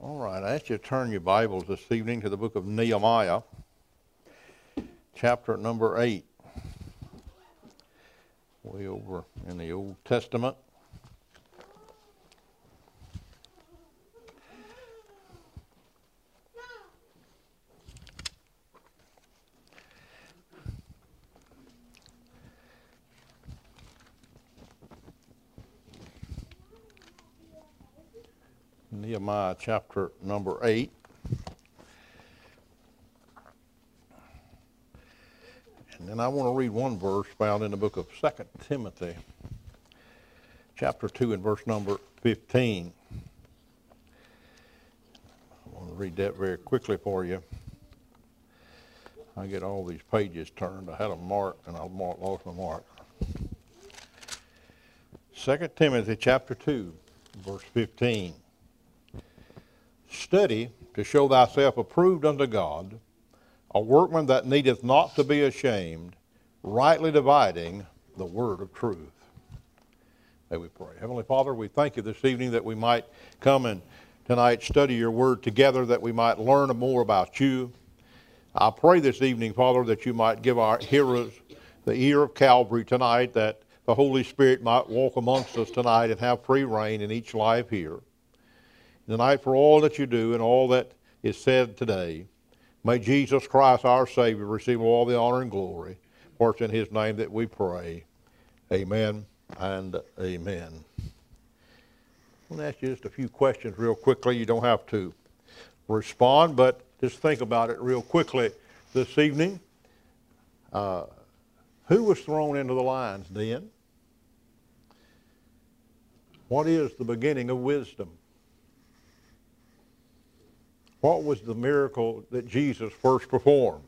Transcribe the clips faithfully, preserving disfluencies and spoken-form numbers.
All right, I ask you to turn your Bibles this evening to the book of Nehemiah, chapter number eight. Way over in the Old Testament. Nehemiah chapter number eight. And then I want to read one verse found in the book of Second Timothy, chapter two and verse number fifteen. I want to read that very quickly for you. I get all these pages turned. I had them marked and I lost my mark. Second Timothy chapter two, verse fifteen. Study to show thyself approved unto God, a workman that needeth not to be ashamed, rightly dividing the word of truth. May we pray. Heavenly Father, we thank you this evening that we might come and tonight study your word together, that we might learn more about you. I pray this evening, Father, that you might give our hearers the ear of Calvary tonight, that the Holy Spirit might walk amongst us tonight and have free reign in each life here. Tonight, for all that you do and all that is said today, may Jesus Christ, our Savior, receive all the honor and glory. For it's in his name that we pray. Amen and amen. I'm going to ask you just a few questions real quickly. You don't have to respond, but just think about it real quickly this evening. Uh, who was thrown into the lions den? What is the beginning of wisdom? What was the miracle that Jesus first performed?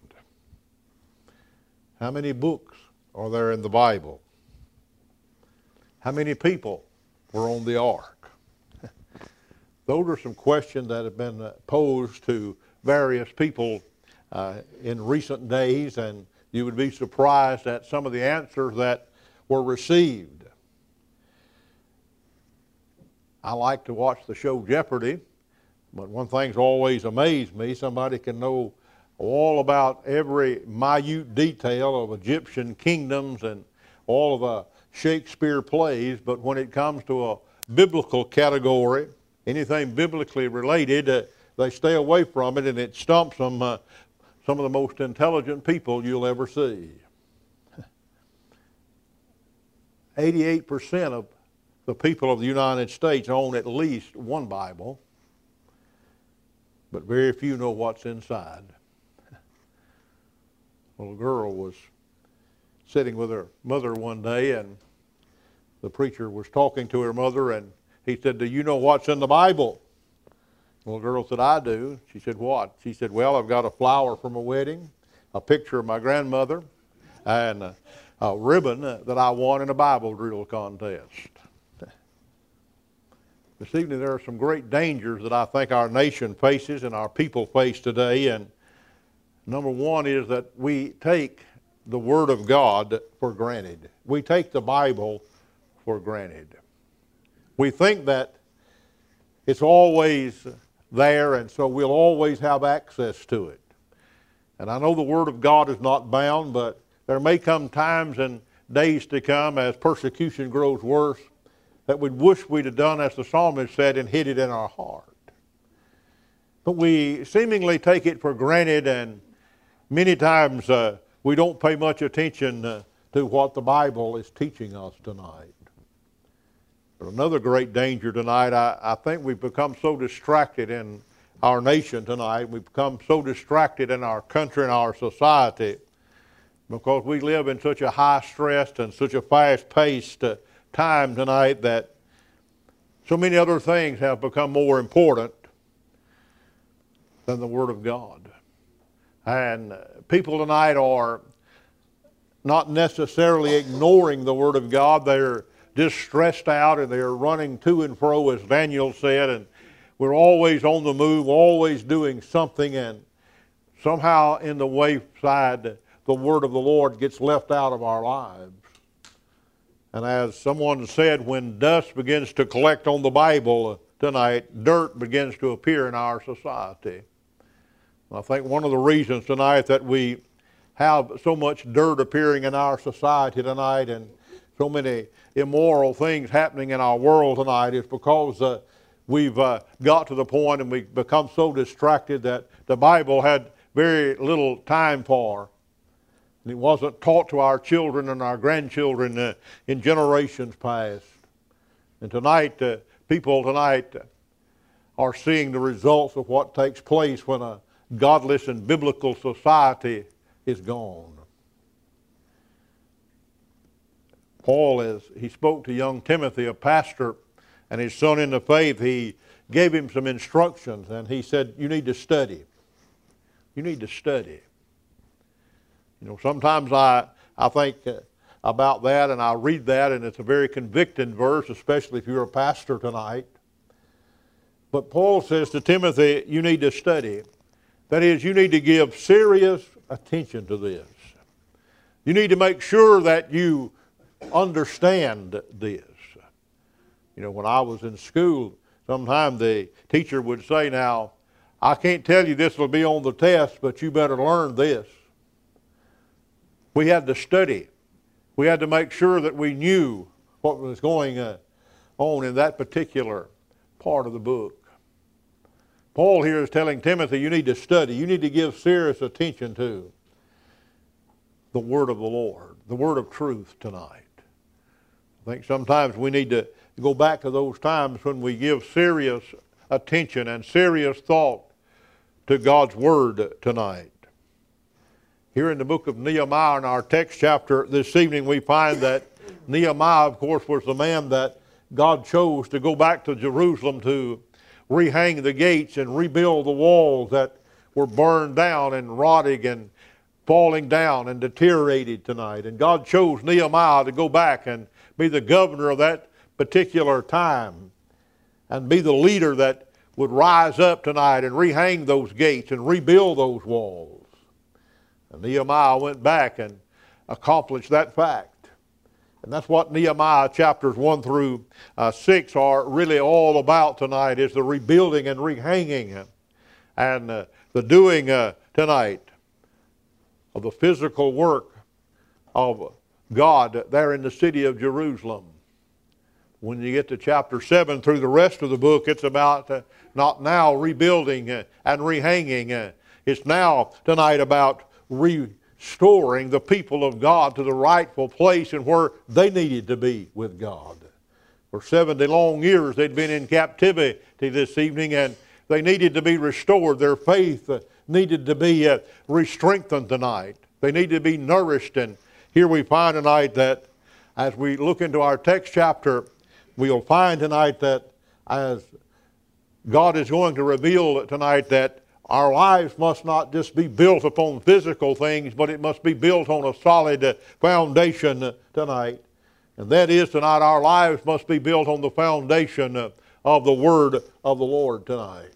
How many books are there in the Bible? How many people were on the ark? Those are some questions that have been posed to various people uh, in recent days, and you would be surprised at some of the answers that were received. I like to watch the show Jeopardy. But one thing's always amazed me, somebody can know all about every minute detail of Egyptian kingdoms and all of the Shakespeare plays, but when it comes to a biblical category, anything biblically related, uh, they stay away from it, and it stumps them, uh, some of the most intelligent people you'll ever see. eighty-eight percent of the people of the United States own at least one Bible, but very few know what's inside. A little girl was sitting with her mother one day, and the preacher was talking to her mother, and he said, "Do you know what's in the Bible?" The little girl said, "I do." She said, "What?" She said, "Well, I've got a flower from a wedding, a picture of my grandmother, and a, a ribbon that I won in a Bible drill contest." This evening there are some great dangers that I think our nation faces and our people face today. And number one is that we take the Word of God for granted. We take the Bible for granted. We think that it's always there, and so we'll always have access to it. And I know the Word of God is not bound, but there may come times and days to come as persecution grows worse that we'd wish we'd have done as the psalmist said and hid it in our heart. But we seemingly take it for granted, and many times uh, we don't pay much attention uh, to what the Bible is teaching us tonight. But another great danger tonight, I, I think we've become so distracted in our nation tonight, we've become so distracted in our country and our society because we live in such a high-stressed and such a fast-paced uh, time tonight that so many other things have become more important than the Word of God. And people tonight are not necessarily ignoring the Word of God. They're just stressed out and they're running to and fro, as Daniel said, and we're always on the move, always doing something, and somehow in the wayside the Word of the Lord gets left out of our lives. And as someone said, when dust begins to collect on the Bible, tonight, dirt begins to appear in our society. I think one of the reasons tonight that we have so much dirt appearing in our society tonight and so many immoral things happening in our world tonight is because uh, we've uh, got to the point and we've become so distracted that the Bible had very little time for. And it wasn't taught to our children and our grandchildren uh, in generations past. And tonight, uh, people tonight are seeing the results of what takes place when a godless and biblical society is gone. Paul, as he spoke to young Timothy, a pastor, and his son in the faith, he gave him some instructions, and he said, you need to study. You need to study. You know, sometimes I, I think uh, about that, and I read that, and it's a very convicting verse, especially if you're a pastor tonight. But Paul says to Timothy, you need to study. That is, you need to give serious attention to this. You need to make sure that you understand this. You know, when I was in school, sometimes the teacher would say, now, I can't tell you this will be on the test, but you better learn this. We had to study. We had to make sure that we knew what was going uh, on in that particular part of the book. Paul here is telling Timothy, you need to study. You need to give serious attention to the word of the Lord, the word of truth tonight. I think sometimes we need to go back to those times when we give serious attention and serious thought to God's word tonight. Here in the book of Nehemiah, in our text chapter this evening, we find that Nehemiah, of course, was the man that God chose to go back to Jerusalem to rehang the gates and rebuild the walls that were burned down and rotting and falling down and deteriorated tonight. And God chose Nehemiah to go back and be the governor of that particular time and be the leader that would rise up tonight and rehang those gates and rebuild those walls. And Nehemiah went back and accomplished that fact. And that's what Nehemiah chapters one through uh, six are really all about tonight, is the rebuilding and rehanging and uh, the doing uh, tonight of the physical work of God there in the city of Jerusalem. When you get to chapter seven through the rest of the book, it's about uh, not now rebuilding uh, and rehanging. Uh, it's now tonight about restoring the people of God to the rightful place and where they needed to be with God. For seventy long years they'd been in captivity this evening, and they needed to be restored. Their faith uh, needed to be uh, re-strengthened tonight. They needed to be nourished. And here we find tonight that as we look into our text chapter, we'll find tonight that as God is going to reveal tonight that our lives must not just be built upon physical things, but it must be built on a solid foundation tonight. And that is tonight, our lives must be built on the foundation of the Word of the Lord tonight.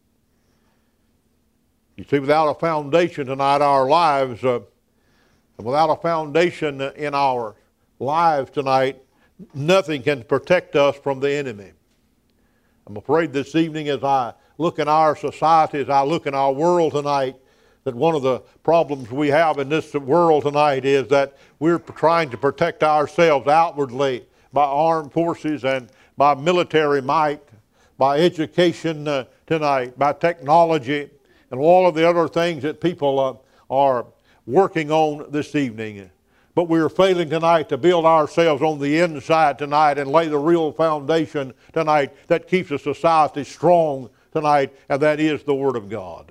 You see, without a foundation tonight, our lives, uh, without a foundation in our lives tonight, nothing can protect us from the enemy. I'm afraid this evening as I look in our society, as I look in our world tonight, that one of the problems we have in this world tonight is that we're trying to protect ourselves outwardly by armed forces and by military might, by education uh, tonight, by technology, and all of the other things that people uh, are working on this evening. But we are failing tonight to build ourselves on the inside tonight and lay the real foundation tonight that keeps a society strong tonight, and that is the Word of God.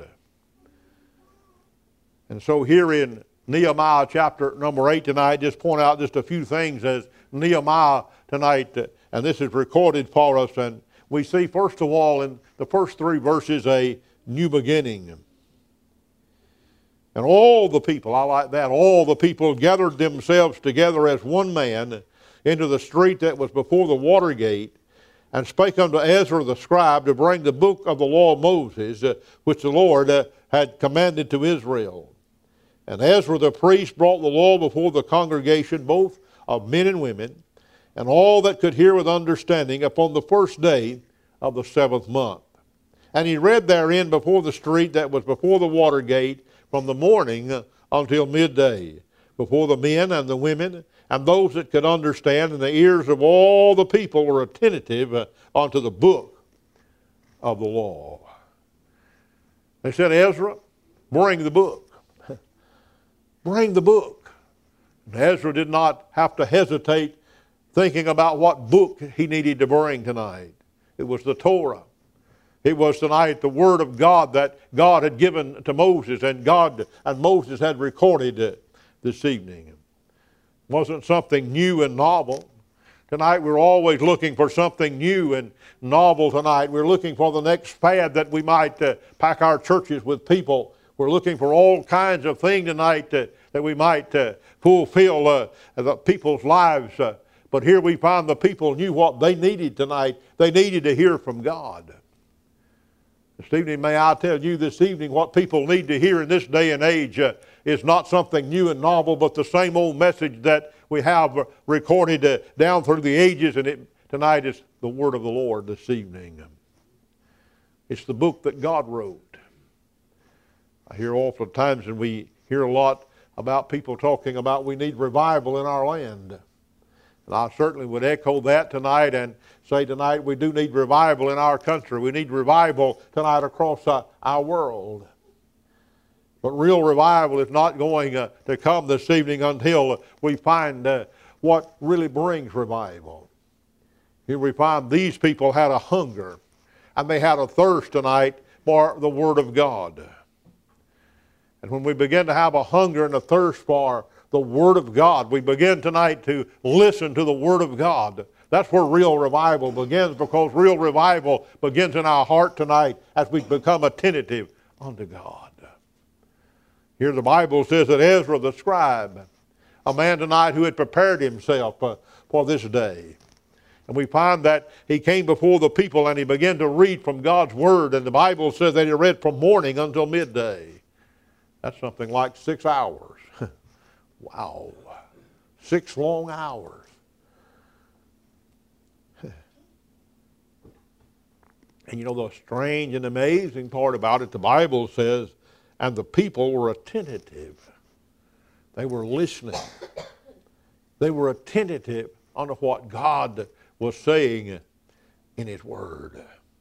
And so here in Nehemiah chapter number eight tonight, just point out just a few things as Nehemiah tonight, uh, and this is recorded for us, and we see first of all in the first three verses a new beginning. And all the people, I like that, all the people gathered themselves together as one man into the street that was before the water gate, and spake unto Ezra the scribe to bring the book of the law of Moses, uh, which the Lord uh, had commanded to Israel. And Ezra the priest brought the law before the congregation, both of men and women, and all that could hear with understanding upon the first day of the seventh month. And he read therein before the street that was before the water gate from the morning until midday, before the men and the women and those that could understand, and the ears of all the people were attentive uh, unto the book of the law. They said, Ezra, bring the book. Bring the book. And Ezra did not have to hesitate thinking about what book he needed to bring tonight. It was the Torah. It was tonight the Word of God that God had given to Moses, and God and Moses had recorded uh, this evening. It wasn't something new and novel. Tonight we're always looking for something new and novel tonight. We're looking for the next fad that we might uh, pack our churches with people. We're looking for all kinds of things tonight uh, that we might uh, fulfill uh, the people's lives. Uh, but here we find the people knew what they needed tonight. They needed to hear from God. This evening, may I tell you this evening, what people need to hear in this day and age uh, is not something new and novel, but the same old message that we have recorded uh, down through the ages, and it, tonight is the Word of the Lord this evening. It's the book that God wrote. I hear oftentimes, and we hear a lot about people talking about we need revival in our land. And I certainly would echo that tonight and say tonight we do need revival in our country. We need revival tonight across uh, our world. But real revival is not going uh, to come this evening until we find uh, what really brings revival. Here we find these people had a hunger and they had a thirst tonight for the Word of God. And when we begin to have a hunger and a thirst for the Word of God, we begin tonight to listen to the Word of God. That's where real revival begins, because real revival begins in our heart tonight as we become attentive unto God. Here the Bible says that Ezra the scribe, a man tonight who had prepared himself uh, for this day. And we find that he came before the people and he began to read from God's Word. And the Bible says that he read from morning until midday. That's something like six hours. Wow. Six long hours. And you know the strange and amazing part about it, the Bible says, and the people were attentive. They were listening. They were attentive unto what God was saying in His Word.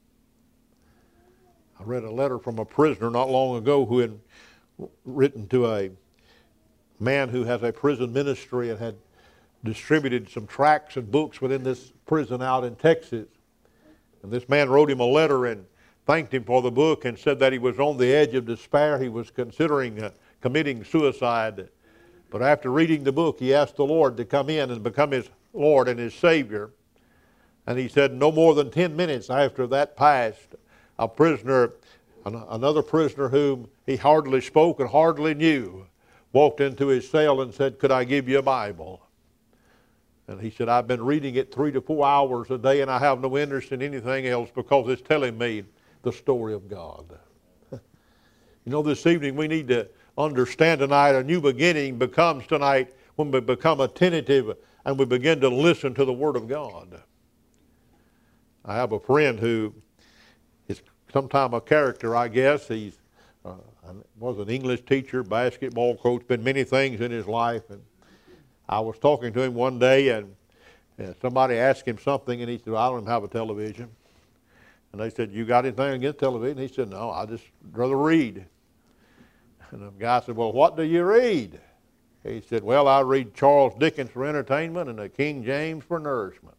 I read a letter from a prisoner not long ago who had written to a man who has a prison ministry and had distributed some tracts and books within this prison out in Texas. And this man wrote him a letter and thanked him for the book and said that he was on the edge of despair. He was considering uh, committing suicide. But after reading the book, he asked the Lord to come in and become his Lord and his Savior. And he said no more than ten minutes after that passed, a prisoner, another prisoner whom he hardly spoke and hardly knew, walked into his cell and said, "Could I give you a Bible?" And he said, "I've been reading it three to four hours a day and I have no interest in anything else because it's telling me the story of God." You know, this evening we need to understand tonight a new beginning becomes tonight when we become attentive and we begin to listen to the Word of God. I have a friend who is sometime a character, I guess. He's uh, was an English teacher, basketball coach, been many things in his life. And I was talking to him one day, and, and somebody asked him something, and he said, "Well, I don't even have a television." And they said, "You got anything against television?" He said, "No, I just rather read." And the guy said, "Well, what do you read?" He said, "Well, I read Charles Dickens for entertainment and the King James for nourishment."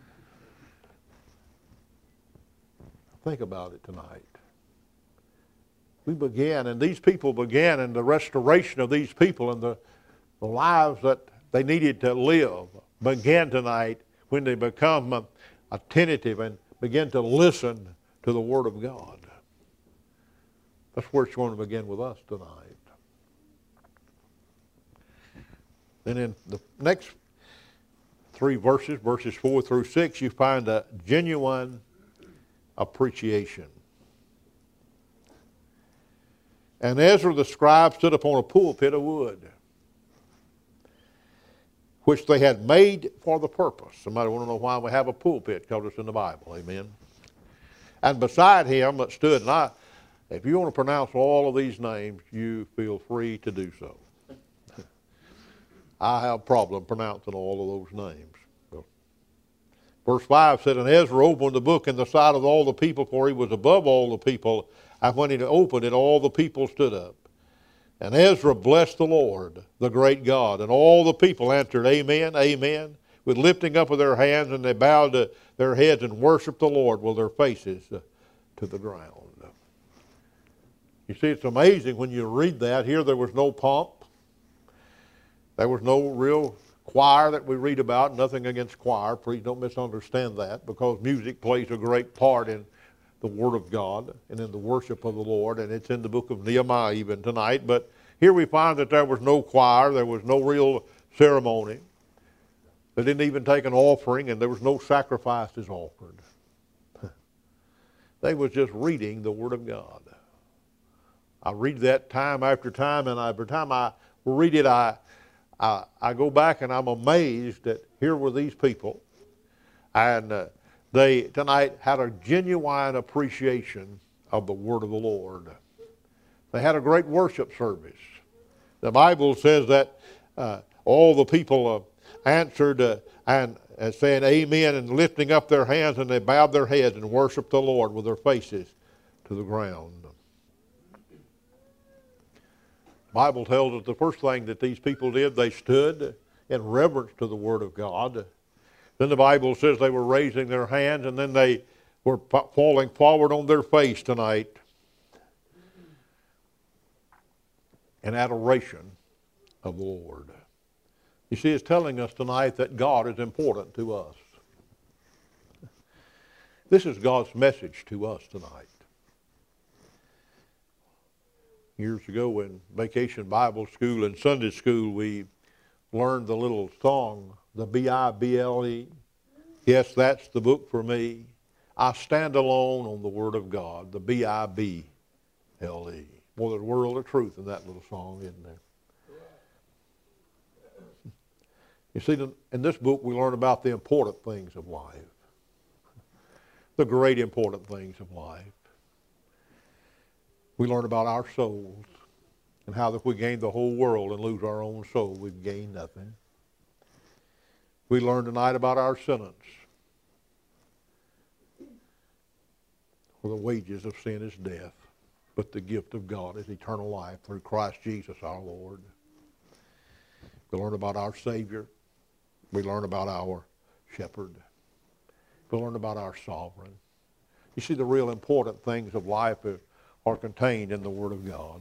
Think about it tonight. We began, and these people began, and the restoration of these people and the, the lives that they needed to live began tonight when they become uh, attentive and begin to listen to the Word of God. That's where it's going to begin with us tonight. Then in the next three verses, verses four through six, you find a genuine appreciation. And Ezra the scribe stood upon a pulpit of wood, which they had made for the purpose. Somebody want to know why we have a pulpit? Because it's in the Bible. Amen. And beside him stood, and I, if you want to pronounce all of these names, you feel free to do so. I have a problem pronouncing all of those names. Verse five said, and Ezra opened the book in the sight of all the people, for he was above all the people. And when he opened it, all the people stood up. And Ezra blessed the Lord, the great God. And all the people answered, Amen, Amen, with lifting up of their hands, and they bowed to their heads and worshiped the Lord with their faces to the ground. You see, it's amazing when you read that. Here there was no pomp. There was no real choir that we read about. Nothing against choir. Please don't misunderstand that, because music plays a great part in the Word of God and in the worship of the Lord, and it's in the book of Nehemiah even tonight. But here we find that there was no choir. There was no real ceremony. They didn't even take an offering, and there was no sacrifices offered. They was just reading the Word of God. I read that time after time, and every time I read it, I, I, I go back and I'm amazed that here were these people, and uh, they tonight had a genuine appreciation of the Word of the Lord. They had a great worship service. The Bible says that uh, all the people uh, answered uh, and uh, saying amen and lifting up their hands, and they bowed their heads and worshiped the Lord with their faces to the ground. The Bible tells us the first thing that these people did, they stood in reverence to the Word of God. Then the Bible says they were raising their hands, and then they were falling forward on their face tonight in adoration of the Lord. You see, it's telling us tonight that God is important to us. This is God's message to us tonight. Years ago in Vacation Bible School and Sunday School, we learned the little song, the B I B L E. Yes, that's the book for me. I stand alone on the Word of God, the B I B L E. Well, there's a world of truth in that little song, isn't there? You see, in this book we learn about the important things of life, the great important things of life. We learn about our souls and how if we gain the whole world and lose our own soul, we've gained nothing. We learn tonight about our sentence. For the wages of sin is death, but the gift of God is eternal life through Christ Jesus our Lord. We learn about our Savior. We learn about our shepherd. We learn about our sovereign. You see, the real important things of life are are contained in the Word of God.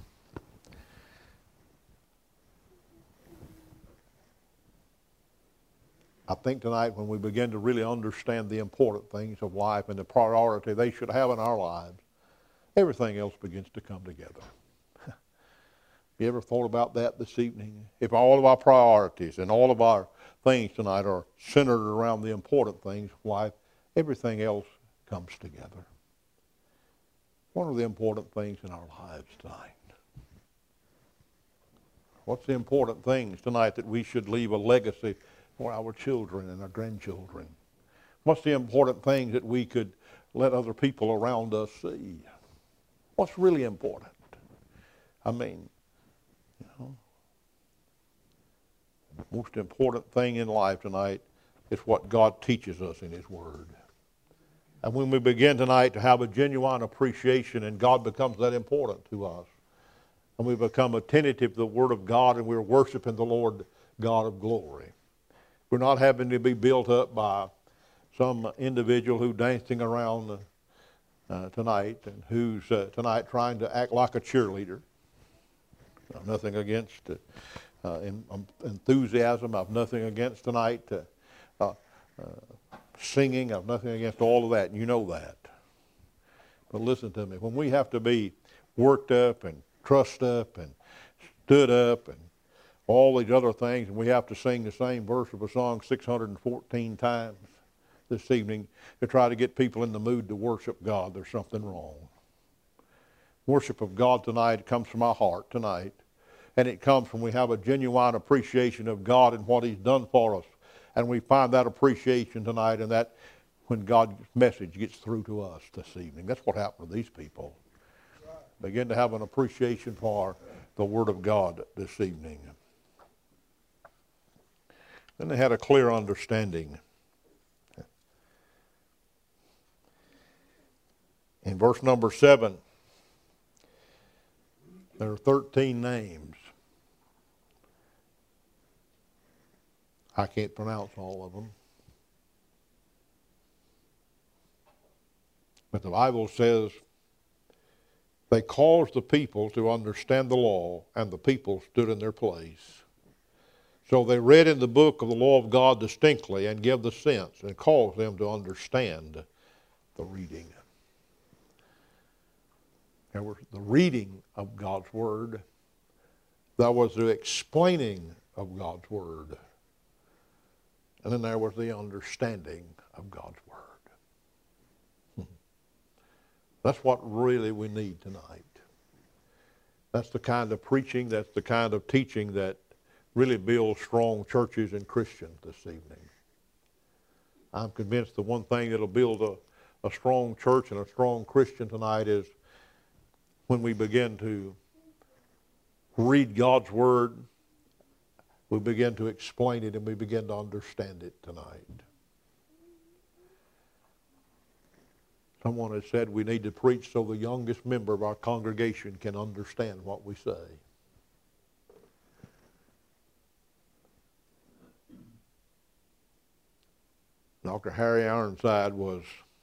I think tonight when we begin to really understand the important things of life and the priority they should have in our lives, everything else begins to come together. You ever thought about that this evening? If all of our priorities and all of our things tonight are centered around the important things of life, everything else comes together. What are the important things in our lives tonight? What's the important things tonight that we should leave a legacy for our children and our grandchildren? What's the important things that we could let other people around us see? What's really important? I mean, you know, the most important thing in life tonight is what God teaches us in His Word. And when we begin tonight to have a genuine appreciation, and God becomes that important to us, and we become attentive to the Word of God, and we're worshiping the Lord God of glory. We're not having to be built up by some individual who's dancing around uh, tonight and who's uh, tonight trying to act like a cheerleader. I've nothing against uh, uh, enthusiasm. I've nothing against tonight uh, uh, uh, singing. I've nothing against all of that, and you know that. But listen to me. When we have to be worked up and trussed up and stood up and all these other things, and we have to sing the same verse of a song six hundred fourteen times this evening to try to get people in the mood to worship God, there's something wrong. Worship of God tonight comes from our heart tonight, and it comes from we have a genuine appreciation of God and what He's done for us. And we find that appreciation tonight in that when God's message gets through to us this evening. That's what happened to these people. Begin to have an appreciation for the Word of God this evening. Then they had a clear understanding. In verse number seven, there are thirteen names. I can't pronounce all of them. But the Bible says they caused the people to understand the law, and the people stood in their place. So they read in the book of the law of God distinctly and give the sense and caused them to understand the reading. There was the reading of God's Word. There was the explaining of God's Word. And then there was the understanding of God's Word. That's what really we need tonight. That's the kind of preaching, that's the kind of teaching that really builds strong churches and Christians this evening. I'm convinced the one thing that'll build a, a strong church and a strong Christian tonight is when we begin to read God's Word, we begin to explain it, and we begin to understand it tonight. Someone has said we need to preach so the youngest member of our congregation can understand what we say. Doctor Harry Ironside was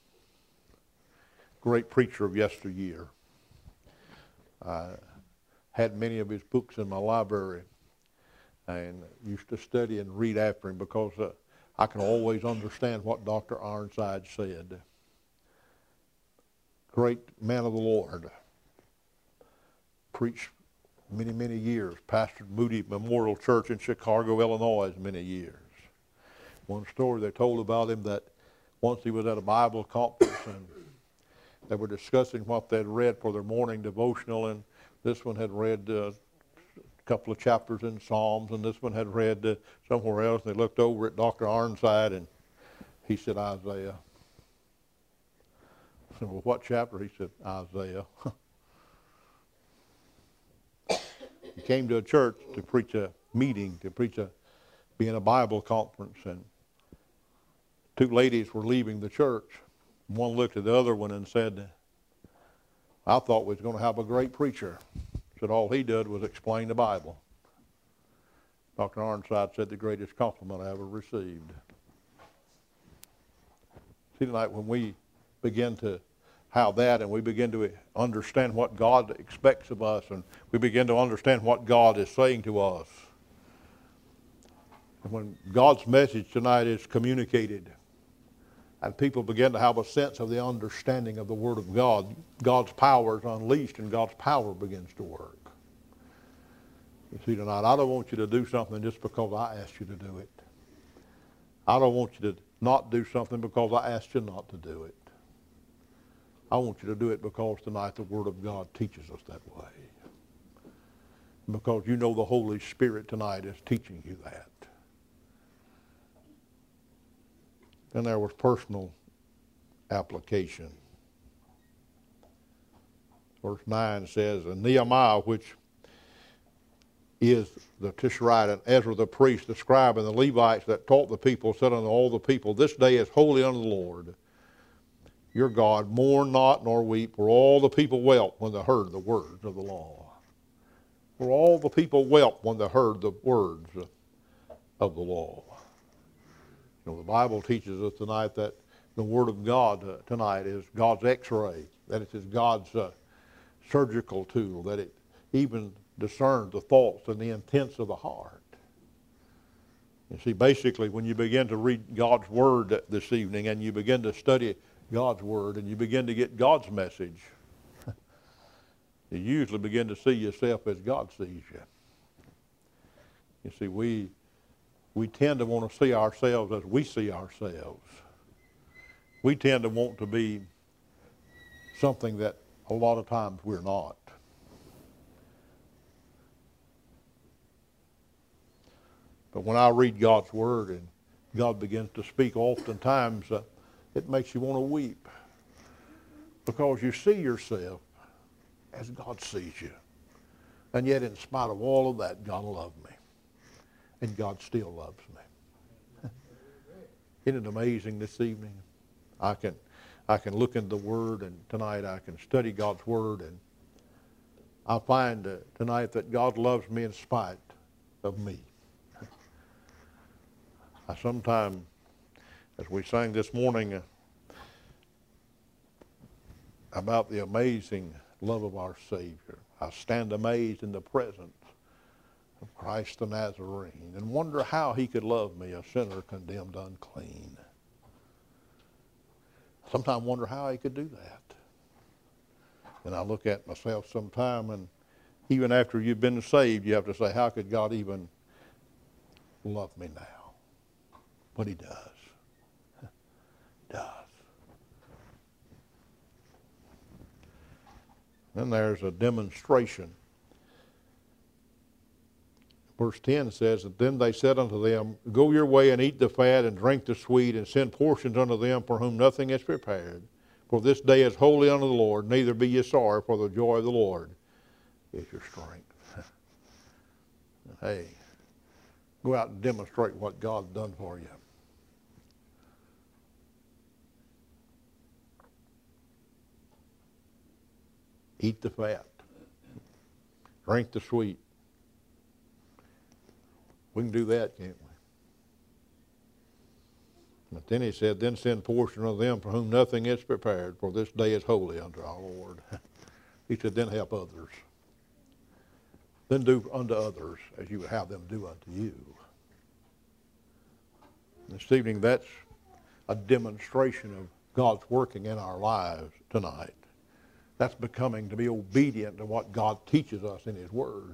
a great preacher of yesteryear. I had many of his books in my library and used to study and read after him because uh, I can always understand what Doctor Ironside said. Great man of the Lord. Preached many, many years. Pastored Moody Memorial Church in Chicago, Illinois, many years. One story they told about him that once he was at a Bible conference and they were discussing what they'd read for their morning devotional, and this one had read uh, a couple of chapters in Psalms, and this one had read uh, somewhere else, and they looked over at Doctor Ironside, and he said, Isaiah. I said, well, what chapter? He said, Isaiah. He came to a church to preach a meeting, to preach a, be in a Bible conference, and two ladies were leaving the church. One looked at the other one and said, I thought we was going to have a great preacher. Said all he did was explain the Bible. Doctor Ironside said the greatest compliment I ever received. See, tonight when we begin to have that and we begin to understand what God expects of us, and we begin to understand what God is saying to us, and when God's message tonight is communicated and people begin to have a sense of the understanding of the Word of God, God's power is unleashed and God's power begins to work. You see, tonight, I don't want you to do something just because I asked you to do it. I don't want you to not do something because I asked you not to do it. I want you to do it because tonight the Word of God teaches us that way. Because you know the Holy Spirit tonight is teaching you that. Then there was personal application. Verse nine says, and Nehemiah, which is the Tishrite, and Ezra the priest, the scribe, and the Levites that taught the people, said unto all the people, this day is holy unto the Lord your God. Mourn not nor weep, for all the people wept when they heard the words of the law. For all the people wept when they heard the words of the law. You know, the Bible teaches us tonight that the Word of God uh, tonight is God's x-ray, that it is God's uh, surgical tool, that it even discerns the thoughts and the intents of the heart. You see, basically, when you begin to read God's Word this evening and you begin to study God's Word and you begin to get God's message, you usually begin to see yourself as God sees you. You see, we we tend to want to see ourselves as we see ourselves. We tend to want to be something that a lot of times we're not. But when I read God's Word and God begins to speak, oftentimes uh, it makes you want to weep because you see yourself as God sees you. And yet in spite of all of that, God loved me. And God still loves me. Isn't it amazing this evening? I can, I can look into the Word, and tonight I can study God's Word, and I find uh, tonight that God loves me in spite of me. I sometimes, as we sang this morning uh, about the amazing love of our Savior, I stand amazed in the presence of Christ the Nazarene and wonder how he could love me, a sinner condemned unclean. Sometimes wonder how he could do that. And I look at myself sometime, and even after you've been saved, you have to say, how could God even love me now? But he does. does. Then there's a demonstration. Verse ten says, that then they said unto them, go your way and eat the fat and drink the sweet, and send portions unto them for whom nothing is prepared. For this day is holy unto the Lord, neither be ye sorry, for the joy of the Lord is your strength. Hey, go out and demonstrate what God's done for you. Eat the fat. Drink the sweet. We can do that, can't we? But then he said, then send portion of them for whom nothing is prepared, for this day is holy unto our Lord. He said, then help others. Then do unto others as you would have them do unto you. This evening, that's a demonstration of God's working in our lives tonight. That's becoming to be obedient to what God teaches us in his Word.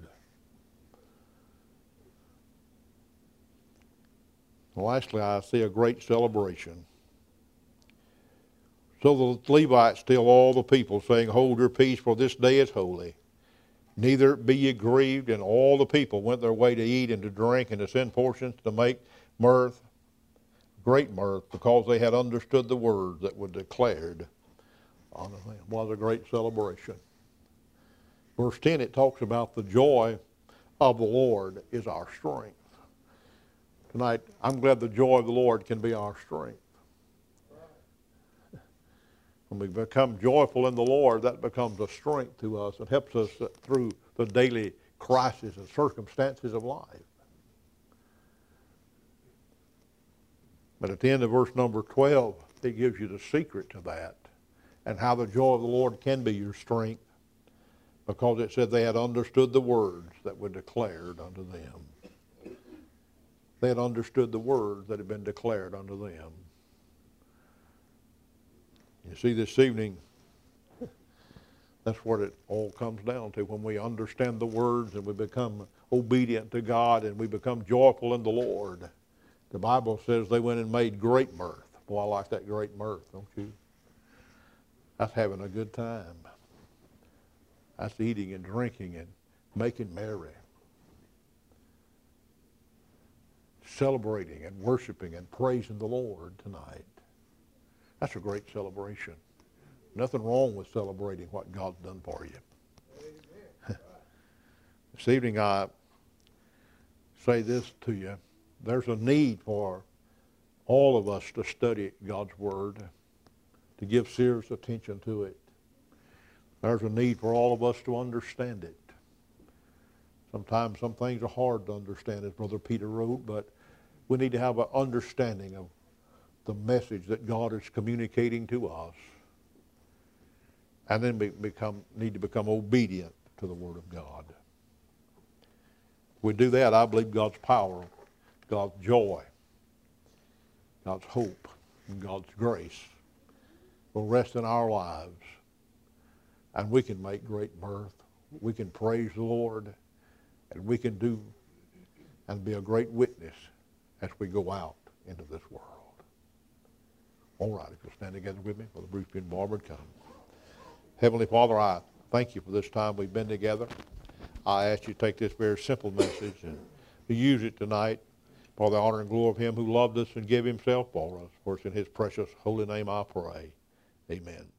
Lastly, I see a great celebration. So the Levites tell all the people, saying, hold your peace, for this day is holy. Neither be ye grieved. And all the people went their way to eat and to drink and to send portions to make mirth, great mirth, because they had understood the words that were declared unto them. It was a great celebration. Verse ten, it talks about the joy of the Lord is our strength. Tonight, I'm glad the joy of the Lord can be our strength. When we become joyful in the Lord, that becomes a strength to us. It helps us through the daily crises and circumstances of life. But at the end of verse number twelve, it gives you the secret to that and how the joy of the Lord can be your strength, because it said they had understood the words that were declared unto them. They had understood the words that had been declared unto them. You see, this evening, that's what it all comes down to. When we understand the words and we become obedient to God and we become joyful in the Lord, the Bible says they went and made great mirth. Boy, I like that great mirth, don't you? That's having a good time. That's eating and drinking and making merry. Celebrating and worshiping and praising the Lord tonight. That's a great celebration. Nothing wrong with celebrating what God's done for you. This evening I say this to you. There's a need for all of us to study God's Word, to give serious attention to it. There's a need for all of us to understand it. Sometimes some things are hard to understand, as Brother Peter wrote, but we need to have an understanding of the message that God is communicating to us, and then we become, need to become obedient to the Word of God. If we do that, I believe God's power, God's joy, God's hope, and God's grace will rest in our lives, and we can make great mirth. We can praise the Lord, and we can do and be a great witness as we go out into this world. All right, if you'll stand together with me, Brother Bruce and Barbara, come. Heavenly Father, I thank you for this time we've been together. I ask you to take this very simple message and to use it tonight for the honor and glory of him who loved us and gave himself for us. For it's in his precious holy name I pray. Amen.